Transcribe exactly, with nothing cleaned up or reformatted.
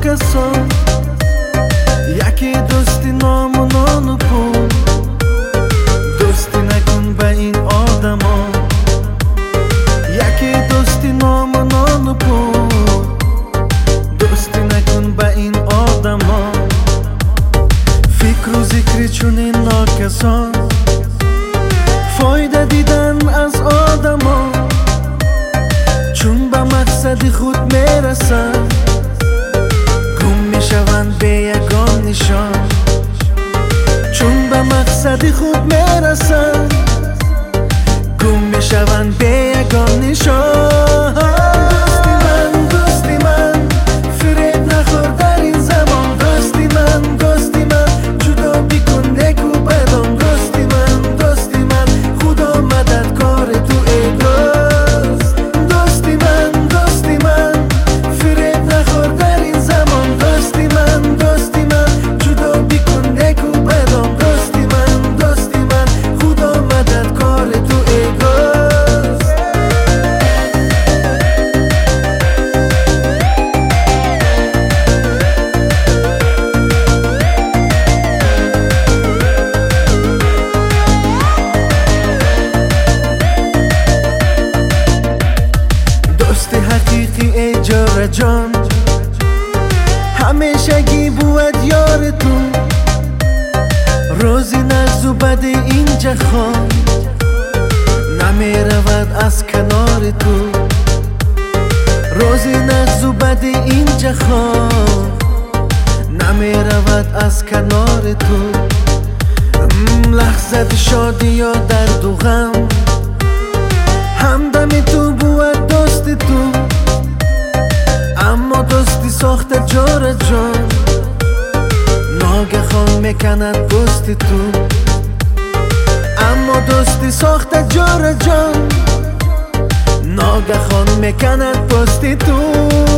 ناکسان، یکی دوستی نام و نان و پول. دوستی نکن به این آدما، یکی دوستی نام و نان و پول. دوستی نکن به این آدما، فکر و ذکری چونین ناکسان. فایده دیدن از آدما، چون به مقصد خود میرسن گم میشوند به یگان نشان. چون به مقصد خود میرسن گم میشوند به یگان نشان. دوستی من دوستی من فریب نخور در این زمان. دوستی من دوستی من جدا بیکن نکو بدان. دوستی من دوستی من خدا مددکار تو ای دوست. دوستی من دوستی من فریب نخور در این زمان. دوستی من دوستی من جدا بیکن نکو بدان. دوستی من دوستی من خدا مددکار تو ای دوست. دوست حقیقی ای جاره جان، همیشگی بود یار تو. روزی نغز و بد این جهان نمی رود از کنار تو. روزی نغز و بد این جهان نمی رود از کنار تو. لحظت شادی یا درد و غم همدم تو بود دوست تو. اما دوستی ساخته جار جان ناگهان میکند پوست تو. اما دوستی ساخته جار جان ناگهان میکند پوست تو.